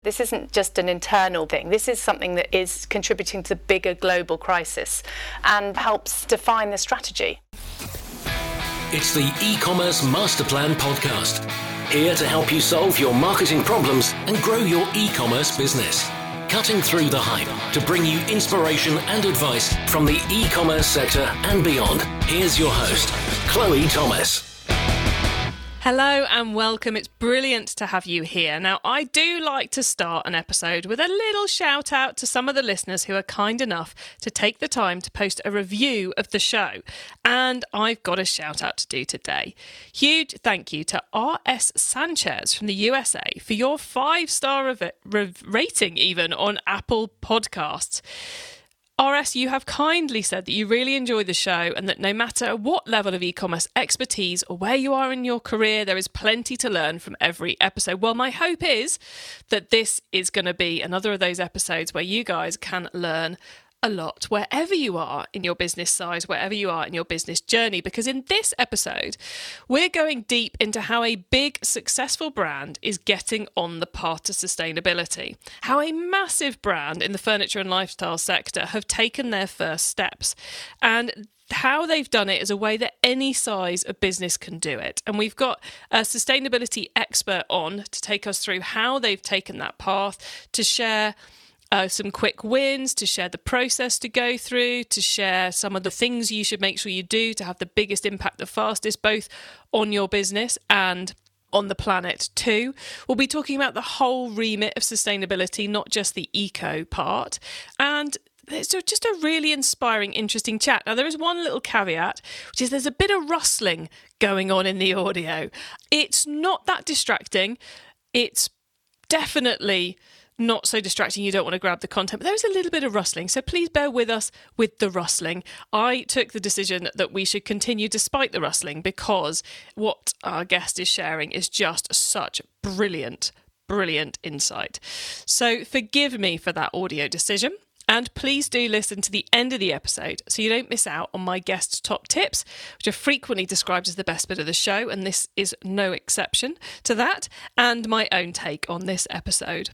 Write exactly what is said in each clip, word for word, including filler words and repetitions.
This isn't just an internal thing. This is something that is contributing to the bigger global crisis and helps define the strategy. It's the E-commerce Master Plan podcast. Here to help you solve your marketing problems and grow your e-commerce business. Cutting through the hype to bring you inspiration and advice from the e-commerce sector and beyond. Here's your host, Chloe Thomas. Hello and welcome. It's brilliant to have you here. Now, I do like to start an episode with a little shout out to some of the listeners who are kind enough to take the time to post a review of the show. And I've got a shout out to do today. Huge thank you to R S Sanchez from the U S A for your five-star rev- rev- rating even on Apple Podcasts. R S, you have kindly said that you really enjoy the show and that no matter what level of e-commerce expertise or where you are in your career, there is plenty to learn from every episode. Well, my hope is that this is going to be another of those episodes where you guys can learn a lot wherever you are in your business size, wherever you are in your business journey, because in this episode, we're going deep into how a big, successful brand is getting on the path to sustainability, how a massive brand in the furniture and lifestyle sector have taken their first steps, and how they've done it is a way that any size of business can do it. And we've got a sustainability expert on to take us through how they've taken that path, to share Uh, some quick wins, to share the process to go through, to share some of the things you should make sure you do to have the biggest impact the fastest, both on your business and on the planet too. We'll be talking about the whole remit of sustainability, not just the eco part. And it's just a really inspiring, interesting chat. Now, there is one little caveat, which is there's a bit of rustling going on in the audio. It's not that distracting. It's definitely not so distracting you don't want to grab the content, but there is a little bit of rustling, so please bear with us with the rustling. I took the decision that we should continue despite the rustling because what our guest is sharing is just such brilliant, brilliant insight. So forgive me for that audio decision. And please do listen to the end of the episode so you don't miss out on my guest's top tips, which are frequently described as the best bit of the show, and this is no exception to that, and my own take on this episode.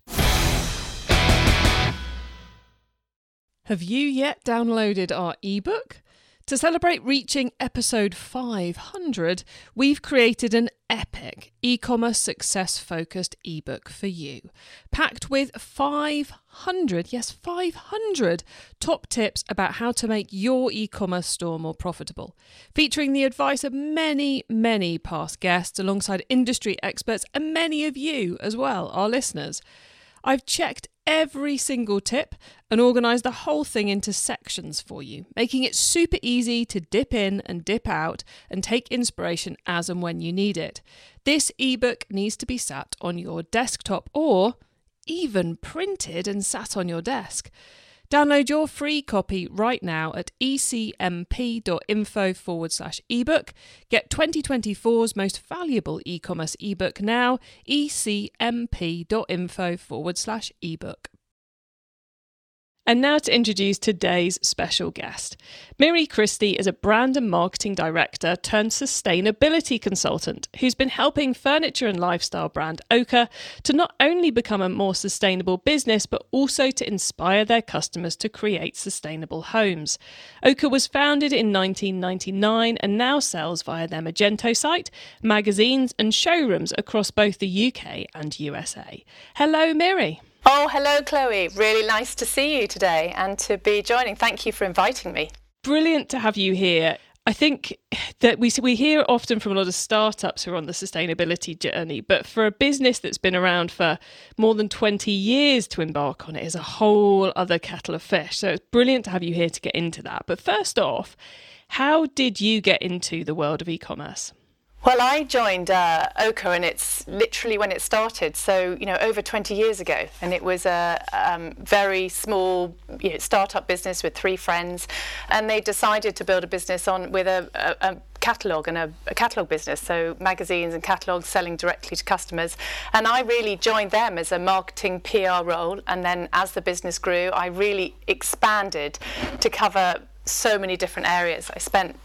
Have you yet downloaded our ebook? To celebrate reaching episode five hundred, we've created an epic e-commerce success-focused ebook for you, packed with five hundred, yes, five hundred top tips about how to make your e-commerce store more profitable, featuring the advice of many, many past guests alongside industry experts and many of you as well, our listeners. I've checked every single tip and organised the whole thing into sections for you, making it super easy to dip in and dip out and take inspiration as and when you need it. This ebook needs to be sat on your desktop or even printed and sat on your desk. Download your free copy right now at ecmp.info forward slash ebook. Get twenty twenty-four's most valuable e-commerce ebook now, ecmp.info forward slash ebook. And now to introduce today's special guest. Miri Christie is a brand and marketing director turned sustainability consultant who's been helping furniture and lifestyle brand Oka to not only become a more sustainable business, but also to inspire their customers to create sustainable homes. Oka was founded in nineteen ninety-nine and now sells via their Magento site, magazines and showrooms across both the U K and U S A. Hello, Miri. Oh, hello, Chloe. Really nice to see you today and to be joining. Thank you for inviting me. Brilliant to have you here. I think that we we hear often from a lot of startups who are on the sustainability journey, but for a business that's been around for more than twenty years to embark on it is a whole other kettle of fish. So it's brilliant to have you here to get into that. But first off, how did you get into the world of e-commerce? Well, I joined uh, Oka, and it's literally when it started, so, you know, over twenty years ago. And it was a um, very small you know, startup business with three friends. And they decided to build a business on with a, a, a catalogue and a, a catalogue business, so magazines and catalogues selling directly to customers. And I really joined them as a marketing P R role. And then as the business grew, I really expanded to cover so many different areas. I spent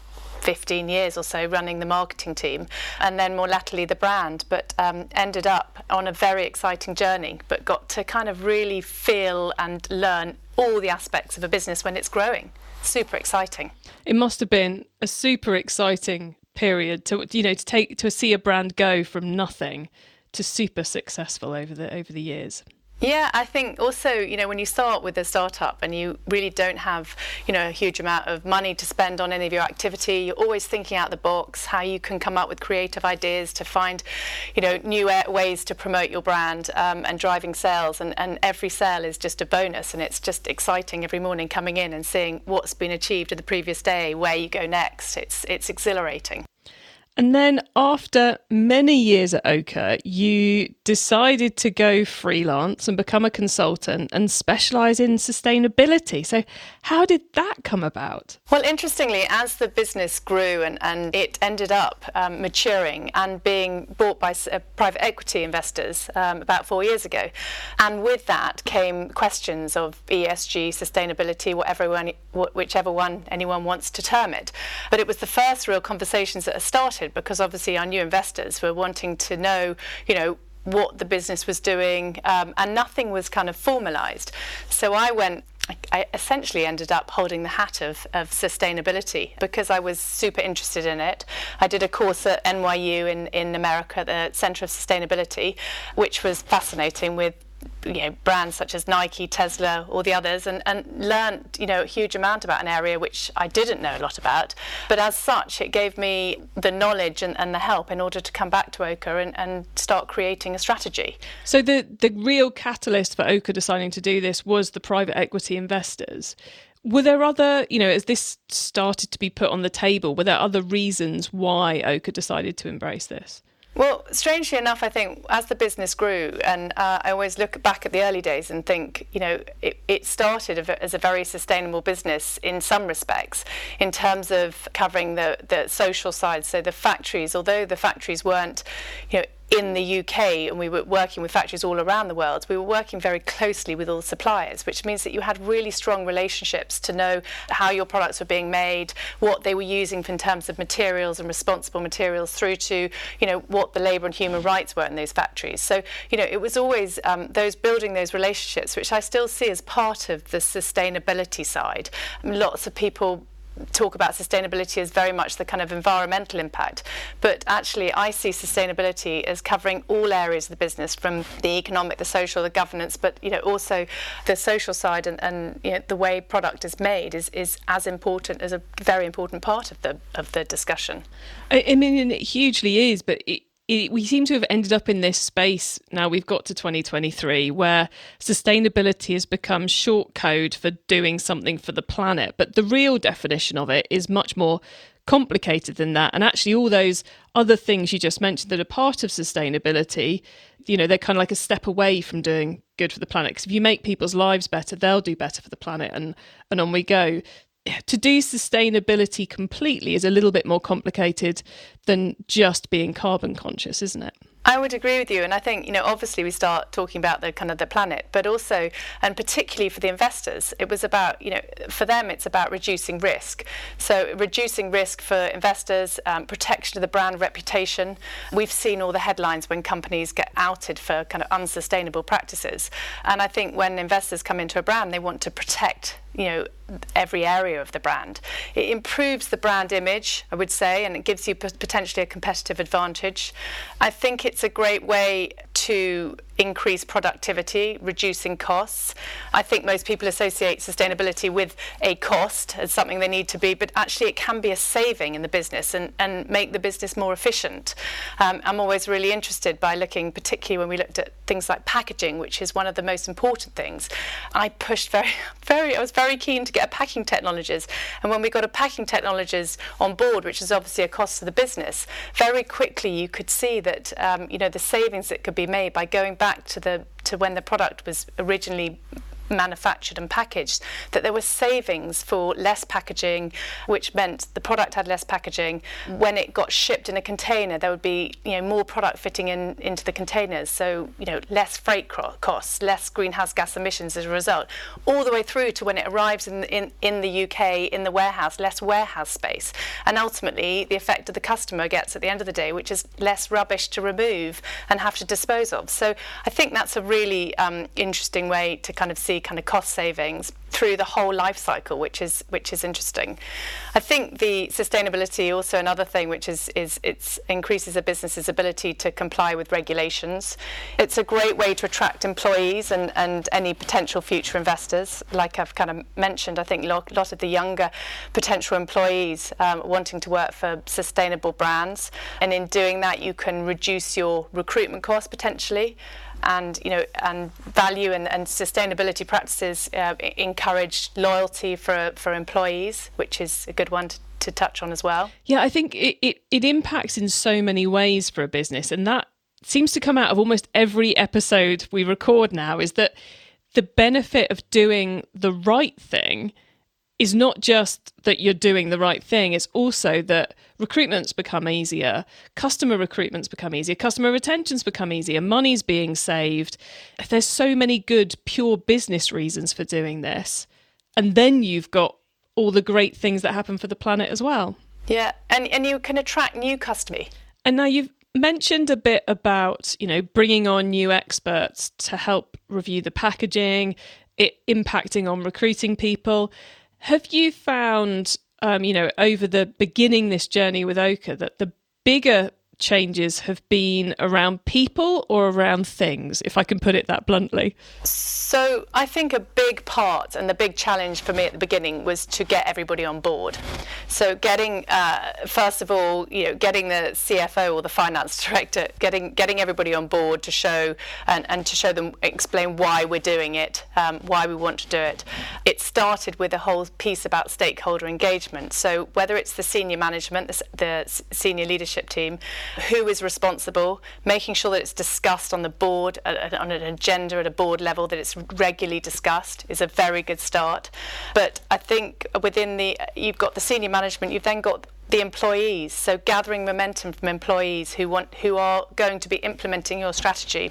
fifteen years or so running the marketing team, and then more latterly the brand, but um, ended up on a very exciting journey, but got to kind of really feel and learn all the aspects of a business when it's growing. Super exciting. It must have been a super exciting period to, you know, to take to see a brand go from nothing to super successful over the over the years. Yeah, I think also, you know, when you start with a startup and you really don't have, you know, a huge amount of money to spend on any of your activity, you're always thinking out the box, how you can come up with creative ideas to find, you know, new ways to promote your brand um, and driving sales. And, and every sale is just a bonus, and it's just exciting every morning coming in and seeing what's been achieved in the previous day, where you go next. It's it's exhilarating. And then after many years at Ochre, you decided to go freelance and become a consultant and specialise in sustainability. So how did that come about? Well, interestingly, as the business grew and, and it ended up um, maturing and being bought by uh, private equity investors um, about four years ago. And with that came questions of E S G, sustainability, whatever one, whichever one anyone wants to term it. But it was the first real conversations that started, because obviously our new investors were wanting to know, you know, what the business was doing, um, and nothing was kind of formalised. So I went, I essentially ended up holding the hat of, of sustainability because I was super interested in it. I did a course at N Y U in, in America at the Centre of Sustainability, which was fascinating, with you know, brands such as Nike, Tesla, all the others, and, and learned, you know, a huge amount about an area which I didn't know a lot about. But as such, it gave me the knowledge and, and the help in order to come back to Ochre and, and start creating a strategy. So the, the real catalyst for Ochre deciding to do this was the private equity investors. Were there other, you know, as this started to be put on the table, were there other reasons why Ochre decided to embrace this? Well, strangely enough, I think as the business grew, and uh, I always look back at the early days and think, you know, it, it started as a very sustainable business in some respects, in terms of covering the, the social side. So the factories, although the factories weren't, you know, in the U K, and we were working with factories all around the world, we were working very closely with all suppliers, which means that you had really strong relationships to know how your products were being made, what they were using in terms of materials and responsible materials, through to, you know, what the labour and human rights were in those factories. So, you know, it was always um, those building those relationships, which I still see as part of the sustainability side. Lots of people talk about sustainability as very much the kind of environmental impact, but actually I see sustainability as covering all areas of the business, from the economic, the social, the governance, but you know, also the social side, and, and you know, the way product is made is, is as important, as a very important part of the of the discussion. I, I mean, it hugely is, but it, It, we seem to have ended up in this space now. We've got to twenty twenty-three where sustainability has become short code for doing something for the planet, but the real definition of it is much more complicated than that. And actually all those other things you just mentioned that are part of sustainability, you know, they're kind of like a step away from doing good for the planet, because if you make people's lives better, they'll do better for the planet, and and on we go. To do sustainability completely is a little bit more complicated than just being carbon conscious, isn't it? I would agree with you, and I think, you know, obviously we start talking about the kind of the planet, but also, and particularly for the investors, it was about, you know, for them it's about reducing risk. So reducing risk for investors, um, protection of the brand reputation. We've seen all the headlines when companies get outed for kind of unsustainable practices, and I think when investors come into a brand, they want to protect, you know, every area of the brand. It improves the brand image, I would say, and it gives you potentially a competitive advantage. I think it's a great way to increase productivity, reducing costs. I think most people associate sustainability with a cost as something they need to be, but actually it can be a saving in the business and, and make the business more efficient. Um, I'm always really interested by looking, particularly when we looked at things like packaging, which is one of the most important things. I pushed very, very, I was very keen to get a packing technologist, and when we got a packing technologist on board, which is obviously a cost to the business, very quickly you could see that um, you know, the savings that could be made by going back to the to when the product was originally manufactured and packaged, that there were savings for less packaging, which meant the product had less packaging. When it got shipped in a container, there would be, you know, more product fitting in into the containers, so, you know, less freight costs, less greenhouse gas emissions as a result, all the way through to when it arrives in in, in the U K in the warehouse, less warehouse space, and ultimately the effect that the customer gets at the end of the day, which is less rubbish to remove and have to dispose of. So I think that's a really um, interesting way to kind of see kind of cost savings through the whole life cycle, which is which is interesting. I think the sustainability also another thing which is is it increases a business's ability to comply with regulations. It's a great way to attract employees and, and any potential future investors. Like I've kind of mentioned, I think a lot of the younger potential employees um, wanting to work for sustainable brands, and in doing that you can reduce your recruitment costs potentially. And you know, and value and, and sustainability practices uh, encourage loyalty for for employees, which is a good one to, to touch on as well. Yeah, I think it, it it impacts in so many ways for a business, and that seems to come out of almost every episode we record now. Is that the benefit of doing the right thing is not just that you're doing the right thing, it's also that recruitment's become easier, customer recruitment's become easier, customer retention's become easier, money's being saved. There's so many good, pure business reasons for doing this. And then you've got all the great things that happen for the planet as well. Yeah, and, and you can attract new customers. And now you've mentioned a bit about, you know, bringing on new experts to help review the packaging, it impacting on recruiting people. Have you found, um, you know, over the beginning this journey with Ochre, that the bigger changes have been around people or around things, if I can put it that bluntly? So I think a big part and the big challenge for me at the beginning was to get everybody on board. So getting, uh, first of all, you know, getting the C F O or the finance director, getting getting everybody on board to show and, and to show them, explain why we're doing it, um, why we want to do it. It started with a whole piece about stakeholder engagement. So whether it's the senior management, the, the senior leadership team, who is responsible, making sure that it's discussed on the board, uh, on an agenda at a board level, that it's regularly discussed is a very good start. But I think within the, you've got the senior management, you've then got the employees, so gathering momentum from employees who want, who are going to be implementing your strategy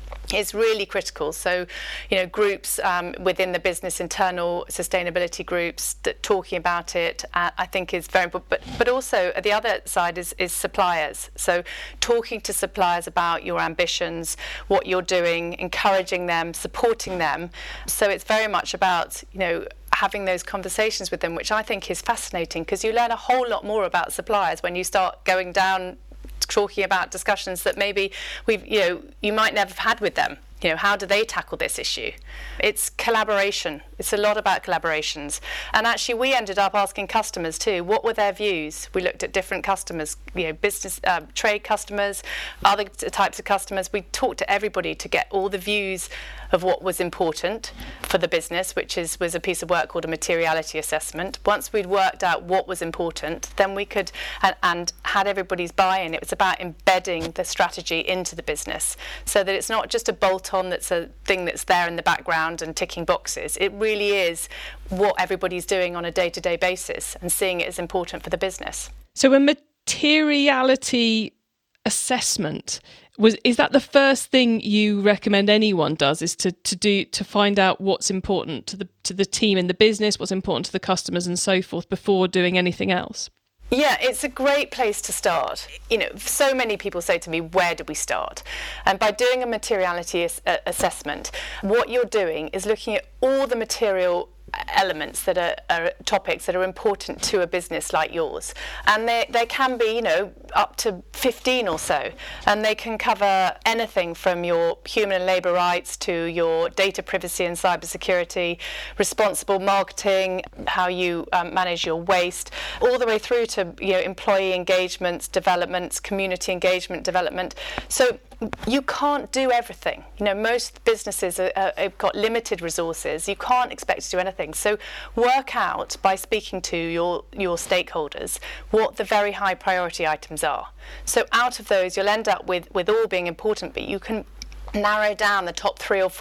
is really critical. So, you know, groups um, within the business, internal sustainability groups that talking about it, uh, I think is very important. But but also the other side is is suppliers. So talking to suppliers about your ambitions, what you're doing, encouraging them, supporting them. So it's very much about, you know, having those conversations with them, which I think is fascinating, because you learn a whole lot more about suppliers when you start going down talking about discussions that maybe we've, you know, you might never have had with them. You know, how do they tackle this issue? It's collaboration. It's a lot about collaborations. And actually, we ended up asking customers too, what were their views? We looked at different customers, you know, business, uh, trade customers, other types of customers. We talked to everybody to get all the views of what was important for the business, which is was a piece of work called a materiality assessment. Once we'd worked out what was important, then we could, and, and had everybody's buy-in. It was about embedding the strategy into the business, so that it's not just a bolt-on that's a thing that's there in the background and ticking boxes. It really is what everybody's doing on a day-to-day basis and seeing it as important for the business. So a materiality assessment, was is that the first thing you recommend anyone does, is to, to do to find out what's important to the to the team in the business, what's important to the customers and so forth, before doing anything else? Yeah, it's a great place to start. You know, so many people say to me, where do we start? And by doing a materiality as- assessment, what you're doing is looking at all the material elements that are, are topics that are important to a business like yours, and they, they can be, you know, up to fifteen or so, and they can cover anything from your human and labour rights to your data privacy and cybersecurity, responsible marketing, how you um, manage your waste, all the way through to, you know, employee engagements, developments, community engagement development. So you can't do everything. You know, most businesses are, are, have got limited resources. You can't expect to do anything. So work out, by speaking to your, your stakeholders, what the very high priority items are. So out of those, you'll end up with, with all being important, but you can narrow down the top three or four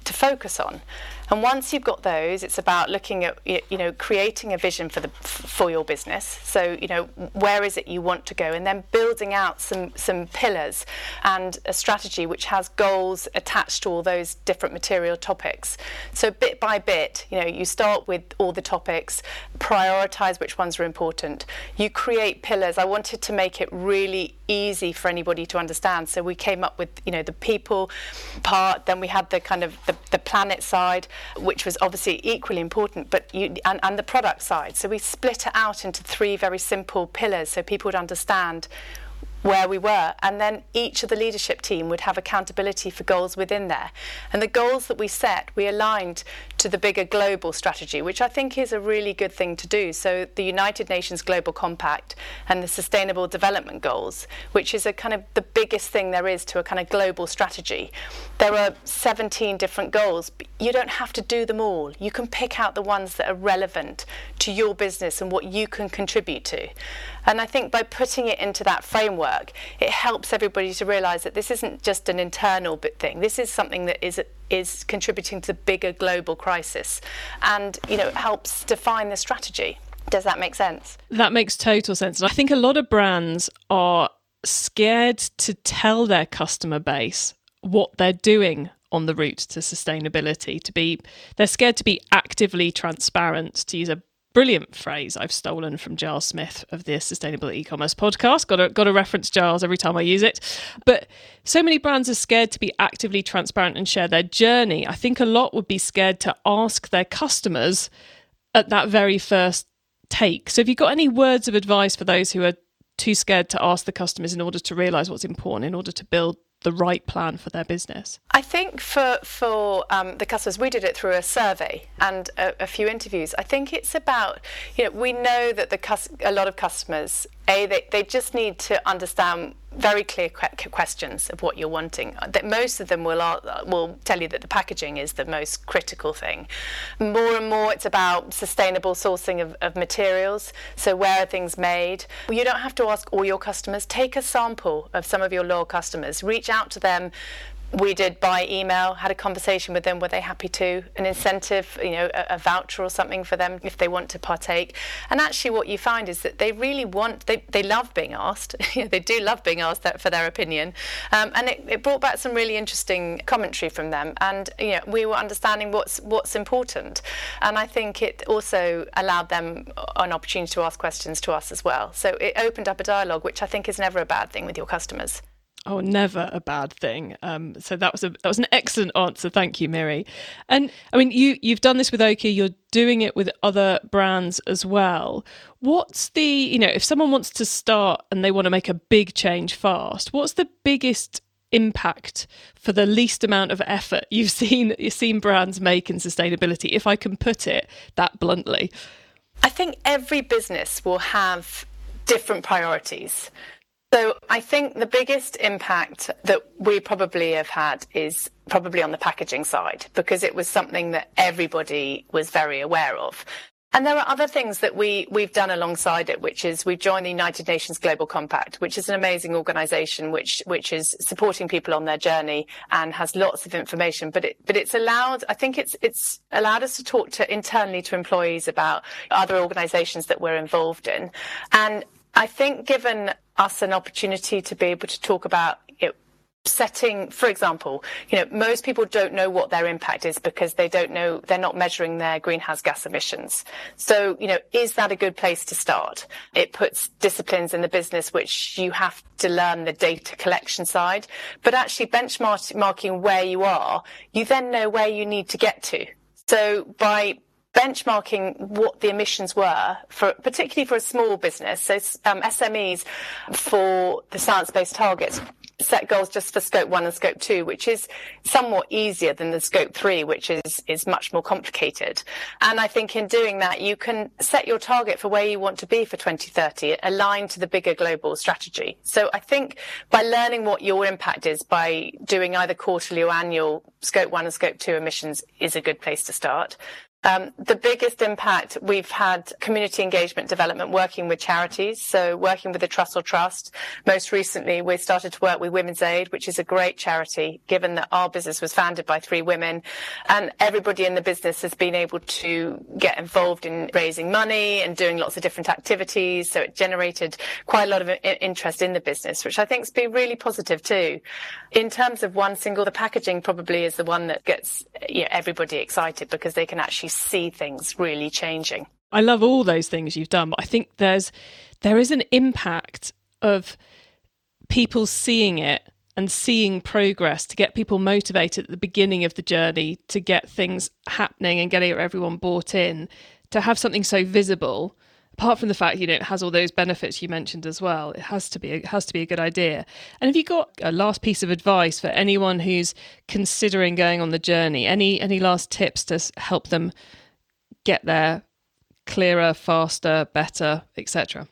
to focus on. And once you've got those, it's about looking at, you know, creating a vision for the for your business. So, you know, where is it you want to go? And then building out some some pillars and a strategy which has goals attached to all those different material topics. So bit by bit, you know, you start with all the topics, prioritize which ones are important. You create pillars. I wanted to make it really easy for anybody to understand. So we came up with, you know, the people part, then we had the kind of the, the planet side, which was obviously equally important, but you, and, and the product side. So we split it out into three very simple pillars so people would understand where we were, and then each of the leadership team would have accountability for goals within there. And the goals that we set, we aligned to the bigger global strategy, which I think is a really good thing to do. So the United Nations Global Compact and the Sustainable Development Goals, which is a kind of the biggest thing there is to a kind of global strategy. There are seventeen different goals, but you don't have to do them all. You can pick out the ones that are relevant to your business and what you can contribute to. And I think by putting it into that framework, it helps everybody to realise that this isn't just an internal bit thing. This is something that is is contributing to the bigger global crisis, and, you know, it helps define the strategy. Does that make sense? That makes total sense. I think a lot of brands are scared to tell their customer base what they're doing on the route to sustainability. To be, they're scared to be actively transparent, to use a brilliant phrase I've stolen from Giles Smith of the Sustainable E-commerce podcast. Got to, got to reference Giles every time I use it. But so many brands are scared to be actively transparent and share their journey. I think a lot would be scared to ask their customers at that very first take. So have you got any words of advice for those who are too scared to ask the customers in order to realise what's important, in order to build the right plan for their business? I think for for um, the customers, we did it through a survey and a, a few interviews. I think it's about, you know, we know that the cus- a lot of customers, A, they, they just need to understand very clear que- questions of what you're wanting. That most of them will uh, will tell you that the packaging is the most critical thing. More and more, it's about sustainable sourcing of, of materials. So where are things made? You don't have to ask all your customers. Take a sample of some of your loyal customers. Reach out to them. We did by email, had a conversation with them. Were they happy to? An incentive, you know, a, a voucher or something for them if they want to partake. And actually what you find is that they really want, they, they love being asked. They do love being asked that for their opinion. Um, and it, it brought back some really interesting commentary from them. And, you know, we were understanding what's what's important. And I think it also allowed them an opportunity to ask questions to us as well. So it opened up a dialogue, which I think is never a bad thing with your customers. Oh, never a bad thing. Um, so that was a that was an excellent answer. Thank you, Miri. And I mean, you you've done this with Oki. You're doing it with other brands as well. What's the, you know, if someone wants to start and they want to make a big change fast, what's the biggest impact for the least amount of effort you've seen you've seen brands make in sustainability, if I can put it that bluntly? I think every business will have different priorities. So I think the biggest impact that we probably have had is probably on the packaging side, because it was something that everybody was very aware of. And there are other things that we, we've done alongside it, which is we've joined the United Nations Global Compact, which is an amazing organisation which which is supporting people on their journey and has lots of information. But it but it's allowed, I think it's it's allowed us to talk to internally to employees about other organisations that we're involved in. And I think given us an opportunity to be able to talk about, you know, setting, for example, you know, most people don't know what their impact is because they don't know, they're not measuring their greenhouse gas emissions. So, you know, is that a good place to start? It puts disciplines in the business which you have to learn the data collection side, but actually benchmarking where you are, you then know where you need to get to. So by benchmarking what the emissions were, for particularly for a small business, so um, S M Es for the science-based targets set goals just for scope one and scope two, which is somewhat easier than the scope three, which is is much more complicated. And I think in doing that, you can set your target for where you want to be for twenty thirty, aligned to the bigger global strategy. So I think by learning what your impact is, by doing either quarterly or annual scope one and scope two emissions, is a good place to start. Um, the biggest impact, we've had community engagement development, working with charities, so working with the Trussell Trust. Most recently, we started to work with Women's Aid, which is a great charity, given that our business was founded by three women, and everybody in the business has been able to get involved in raising money and doing lots of different activities, so it generated quite a lot of interest in the business, which I think has been really positive too. In terms of one single, the packaging probably is the one that gets you know, everybody excited, because they can actually see things really changing. I love all those things you've done, but I think there's there is an impact of people seeing it and seeing progress to get people motivated at the beginning of the journey, to get things happening and getting everyone bought in, to have something so visible. Apart from the fact, you know, it has all those benefits you mentioned as well, it has to be it has to be a good idea. And have you got a last piece of advice for anyone who's considering going on the journey? Any any last tips to help them get there clearer, faster, better, et cetera?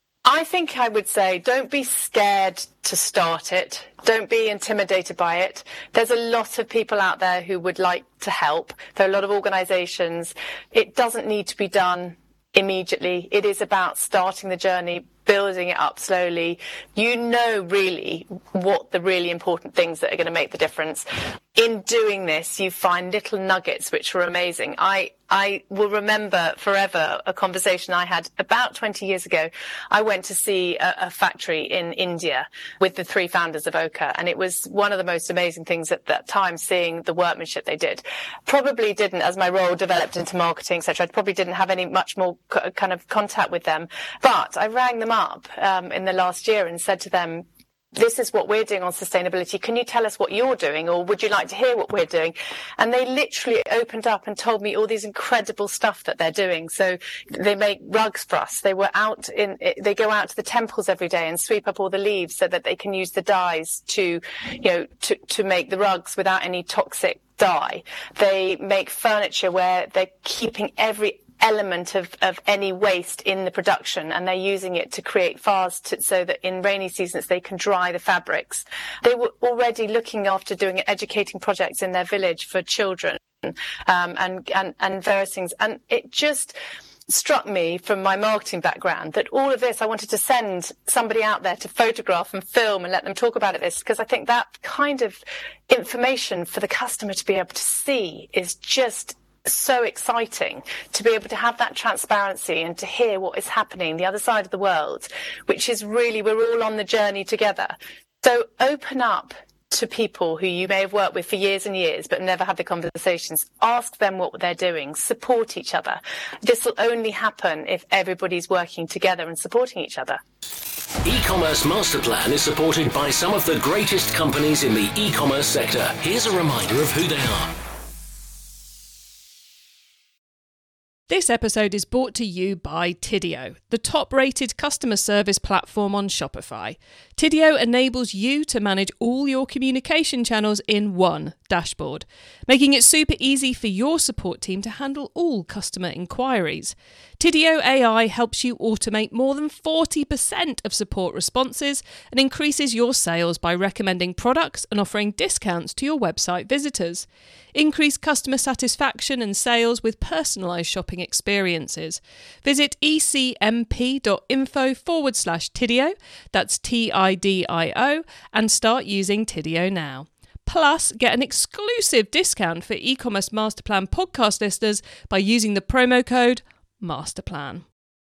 I think I would say don't be scared to start it. Don't be intimidated by it. There's a lot of people out there who would like to help. There are a lot of organisations. It doesn't need to be done immediately. It is about starting the journey, building it up slowly. You know really what the really important things that are going to make the difference. In doing this, you find little nuggets which are amazing. I I will remember forever a conversation I had about twenty years ago. I went to see a, a factory in India with the three founders of Oka, and it was one of the most amazing things at that time, seeing the workmanship they did. Probably didn't, as my role developed into marketing, et cetera, I probably didn't have any much more c- kind of contact with them. But I rang them up um, in the last year and said to them, this is what we're doing on sustainability. Can you tell us what you're doing, or would you like to hear what we're doing? And they literally opened up and told me all these incredible stuff that they're doing. So they make rugs for us. They were out in, they go out to the temples every day and sweep up all the leaves so that they can use the dyes to, you know, to, to make the rugs without any toxic dye. They make furniture where they're keeping every element of, of any waste in the production, and they're using it to create fars to, so that in rainy seasons they can dry the fabrics. They were already looking after doing educating projects in their village for children, um, and, and, and various things. And it just struck me from my marketing background that all of this, I wanted to send somebody out there to photograph and film and let them talk about it, this, because I think that kind of information for the customer to be able to see is just so exciting, to be able to have that transparency and to hear what is happening the other side of the world, which is really, we're all on the journey together. So open up to people who you may have worked with for years and years but never had the conversations. Ask them what they're doing. Support each other. This will only happen if everybody's working together and supporting each other. E-commerce Master Plan is supported by some of the greatest companies in the e-commerce sector. Here's a reminder of who they are. This episode is brought to you by Tidio, the top-rated customer service platform on Shopify. Tidio enables you to manage all your communication channels in one dashboard, making it super easy for your support team to handle all customer inquiries. Tidio A I helps you automate more than forty percent of support responses and increases your sales by recommending products and offering discounts to your website visitors. Increase customer satisfaction and sales with personalised shopping experiences. Visit ecmp.info forward slash Tidio, that's T I D I O, and start using Tidio now. Plus, get an exclusive discount for E-commerce Masterplan podcast listeners by using the promo code MASTERPLAN.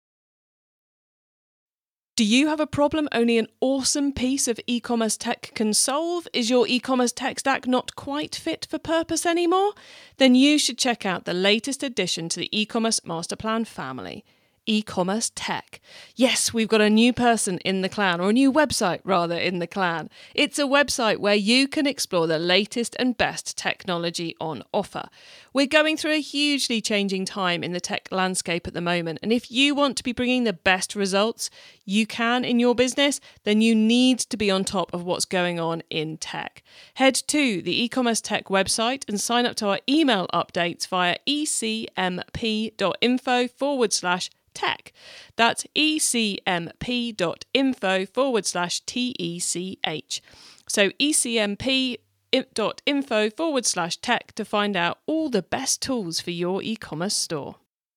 Do you have a problem only an awesome piece of e-commerce tech can solve? Is your e-commerce tech stack not quite fit for purpose anymore? Then you should check out the latest addition to the E-commerce Masterplan family, E-commerce Tech. Yes, we've got a new person in the clan, or a new website rather in the clan. It's a website where you can explore the latest and best technology on offer. We're going through a hugely changing time in the tech landscape at the moment, and if you want to be bringing the best results you can in your business, then you need to be on top of what's going on in tech. Head to the E-commerce Tech website and sign up to our email updates via ecmp.info forward slash tech. That's ecmp.info forward slash T E C H. So ecmp info forward slash tech to find out all the best tools for your e-commerce store.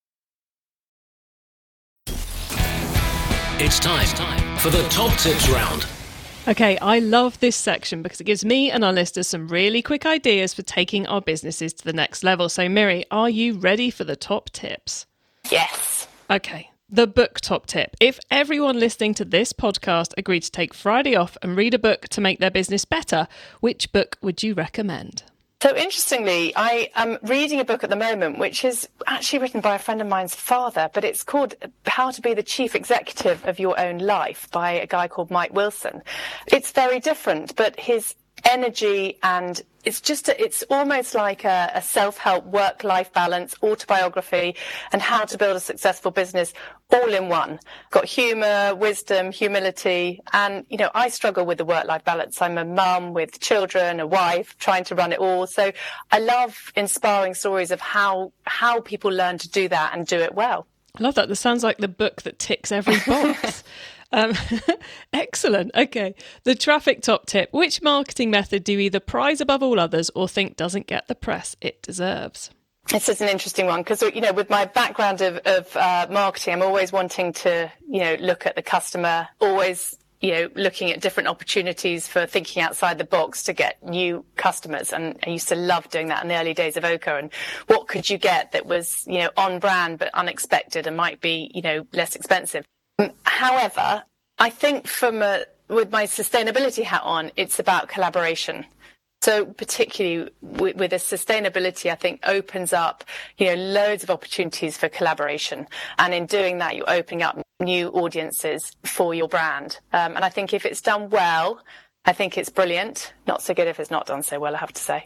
It's time for the top tips round. Okay, I love this section because it gives me and our listeners some really quick ideas for taking our businesses to the next level. So, Miri, are you ready for the top tips? Yes. Okay, the book top tip. If everyone listening to this podcast agreed to take Friday off and read a book to make their business better, which book would you recommend? So interestingly, I am reading a book at the moment, which is actually written by a friend of mine's father, but it's called How to Be the Chief Executive of Your Own Life by a guy called Mike Wilson. It's very different, but his energy and it's just, a, it's almost like a, a self-help work-life balance, autobiography, and how to build a successful business all in one. Got humour, wisdom, humility, and, you know, I struggle with the work-life balance. I'm a mum with children, a wife, trying to run it all. So I love inspiring stories of how, how people learn to do that and do it well. I love that. This sounds like the book that ticks every box. Um, excellent. Okay. The traffic top tip. Which marketing method do you either prize above all others or think doesn't get the press it deserves? This is an interesting one because, you know, with my background of, of uh, marketing, I'm always wanting to, you know, look at the customer, always, you know, looking at different opportunities for thinking outside the box to get new customers. And I used to love doing that in the early days of Oka. And what could you get that was, you know, on brand but unexpected and might be, you know, less expensive? However, I think from a, with my sustainability hat on, it's about collaboration. So particularly with, with a sustainability, I think opens up, you know, loads of opportunities for collaboration. And in doing that, you're opening up new audiences for your brand. Um, and I think if it's done well, I think it's brilliant. Not so good if it's not done so well, I have to say.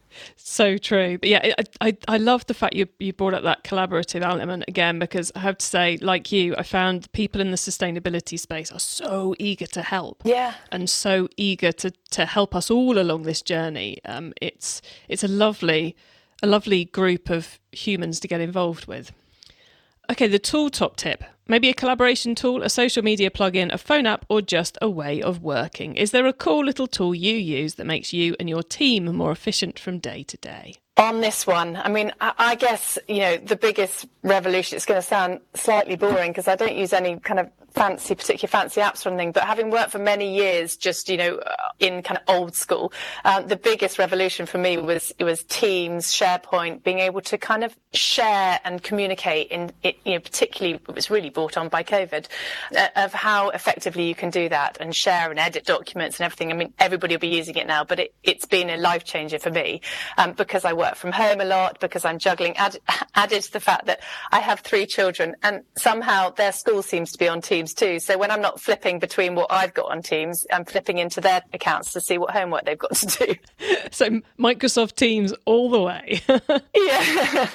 So true. But yeah, I, I I love the fact you you brought up that collaborative element again, because I have to say, like you, I found people in the sustainability space are so eager to help. Yeah. And so eager to to help us all along this journey. Um, it's it's a lovely a lovely group of humans to get involved with. Okay, the tool top tip. Maybe a collaboration tool, a social media plugin, a phone app, or just a way of working. Is there a cool little tool you use that makes you and your team more efficient from day to day? On this one, I mean, I, I guess, you know, the biggest revolution, it's going to sound slightly boring because I don't use any kind of fancy, particular fancy apps or anything, but having worked for many years just, you know, in kind of old school, um, the biggest revolution for me was, it was Teams, SharePoint, being able to kind of share and communicate in, it, you know, particularly, it was really brought on by COVID, uh, of how effectively you can do that and share and edit documents and everything. I mean, everybody will be using it now, but it, it's been a life changer for me, um, because I work from home a lot, because I'm juggling, add, added to the fact that I have three children and somehow their school seems to be on Teams too. So when I'm not flipping between what I've got on Teams, I'm flipping into their accounts to see what homework they've got to do. So Microsoft Teams all the way. Yeah.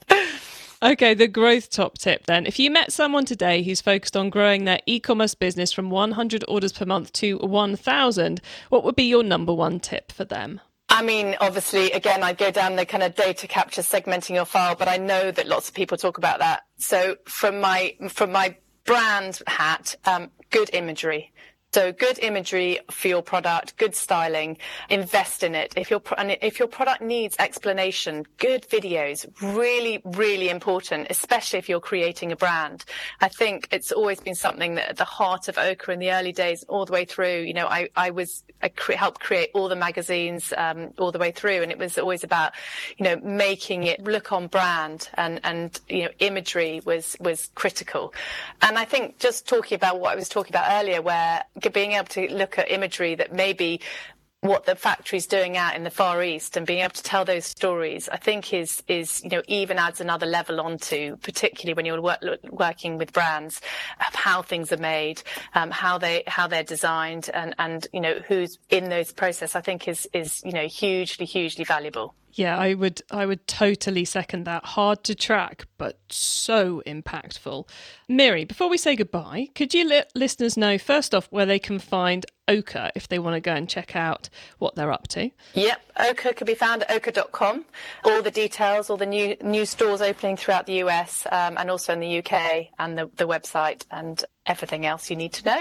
Okay, the growth top tip then. If you met someone today who's focused on growing their e-commerce business from one hundred orders per month to one thousand, what would be your number one tip for them? I mean, obviously, again, I'd go down the kind of data capture, segmenting your file, but I know that lots of people talk about that. So from my from my brand hat, um, good imagery. So good imagery for your product, good styling, invest in it. If your and if your product needs explanation, good videos, really, really important, especially if you're creating a brand. I think it's always been something that at the heart of Oka in the early days, all the way through. You know, I I was I cre- helped create all the magazines um, all the way through, and it was always about, you know, making it look on brand, and and you know, imagery was was critical. And I think just talking about what I was talking about earlier, where being able to look at imagery that maybe what the factory's doing out in the Far East and being able to tell those stories, I think is, is, you know, even adds another level onto, particularly when you're work, working with brands, of how things are made, um, how they, how they're designed, and, and, you know, who's in those process, I think is, is, you know, hugely, hugely valuable. Yeah, I would I would totally second that. Hard to track, but so impactful. Miri, before we say goodbye, could you let listeners know, first off, where they can find Oka if they want to go and check out what they're up to? Yep, Oka can be found at oka dot com. All the details, all the new new stores opening throughout the U S, um, and also in the U K, and the, the website and everything else you need to know.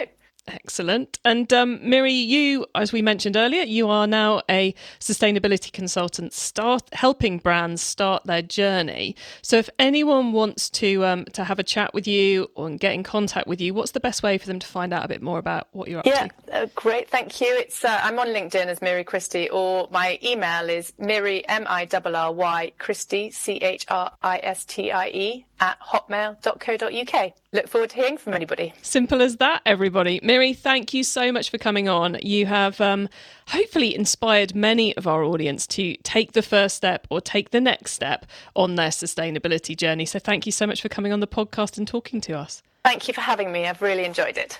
Excellent. And um, Miri, you, as we mentioned earlier, you are now a sustainability consultant, start helping brands start their journey. So if anyone wants to um, to have a chat with you or get in contact with you, what's the best way for them to find out a bit more about what you're up yeah, to? Yeah, uh, great. Thank you. It's uh, I'm on LinkedIn as Miri Christie, or my email is Miri, M I R R Y, Christie, C H R I S T I E, at hotmail dot co dot uk. Look forward to hearing from anybody. Simple as that, everybody. Miri, thank you so much for coming on. You have um, hopefully inspired many of our audience to take the first step or take the next step on their sustainability journey. So thank you so much for coming on the podcast and talking to us. Thank you for having me. I've really enjoyed it.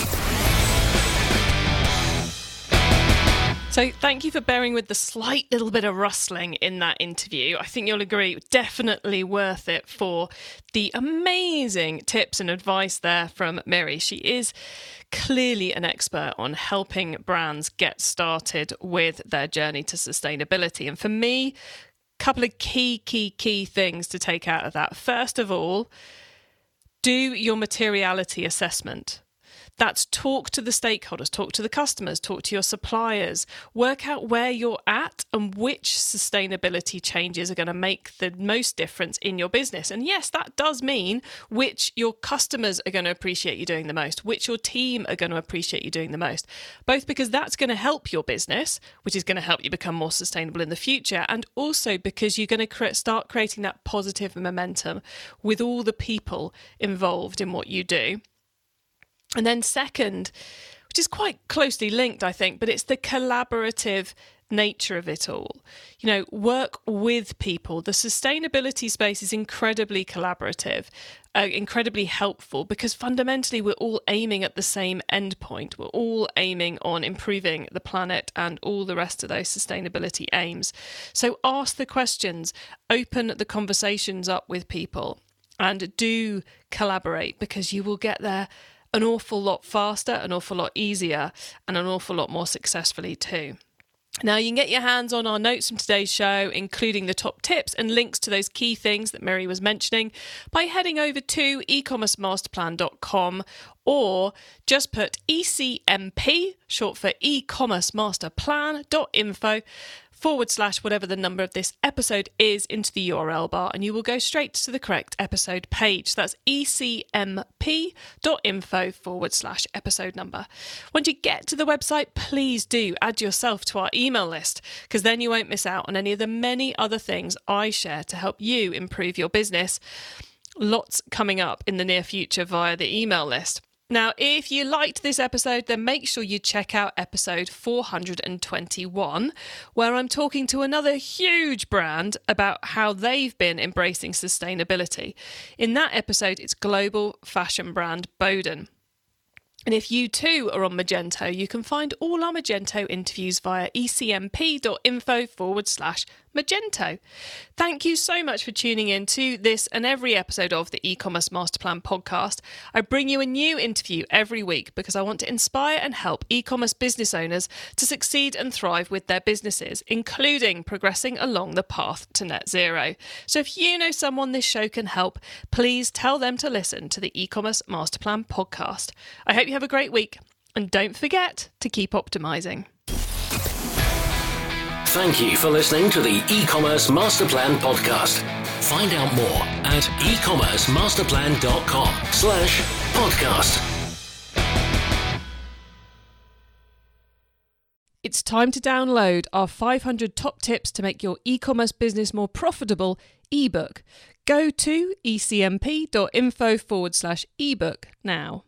So thank you for bearing with the slight little bit of rustling in that interview. I think you'll agree, definitely worth it for the amazing tips and advice there from Miri. She is clearly an expert on helping brands get started with their journey to sustainability. And for me, a couple of key, key, key things to take out of that. First of all, do your materiality assessment. That's talk to the stakeholders, talk to the customers, talk to your suppliers, work out where you're at and which sustainability changes are going to make the most difference in your business. And yes, that does mean which your customers are going to appreciate you doing the most, which your team are going to appreciate you doing the most, both because that's going to help your business, which is going to help you become more sustainable in the future, and also because you're going to cre- start creating that positive momentum with all the people involved in what you do. And then second, which is quite closely linked, I think, but it's the collaborative nature of it all. You know, work with people. The sustainability space is incredibly collaborative, uh, incredibly helpful, because fundamentally we're all aiming at the same endpoint. We're all aiming on improving the planet and all the rest of those sustainability aims. So ask the questions, open the conversations up with people, and do collaborate, because you will get there an awful lot faster, an awful lot easier, and an awful lot more successfully too. Now, you can get your hands on our notes from today's show, including the top tips and links to those key things that Miri was mentioning, by heading over to e commerce masterplan dot com, or just put E C M P, short for e-commerce master plan dot info, forward slash whatever the number of this episode is into the U R L bar, and you will go straight to the correct episode page. So that's ecmp.info forward slash episode number. Once you get to the website, please do add yourself to our email list, because then you won't miss out on any of the many other things I share to help you improve your business. Lots coming up in the near future via the email list. Now, if you liked this episode, then make sure you check out episode four hundred twenty-one, where I'm talking to another huge brand about how they've been embracing sustainability. In that episode, it's global fashion brand Boden. And if you too are on Magento, you can find all our Magento interviews via ecmp.info forward slash Magento. Thank you so much for tuning in to this and every episode of the E-commerce Masterplan podcast. I bring you a new interview every week because I want to inspire and help e-commerce business owners to succeed and thrive with their businesses, including progressing along the path to net zero. So if you know someone this show can help, please tell them to listen to the E-commerce Masterplan podcast. I hope you have a great week, and don't forget to keep optimizing. Thank you for listening to the E-commerce Masterplan podcast. Find out more at ecommercemasterplan.com slash podcast. It's time to download our five hundred top tips to make your e-commerce business more profitable ebook. Go to ecmp.info forward slash ebook now.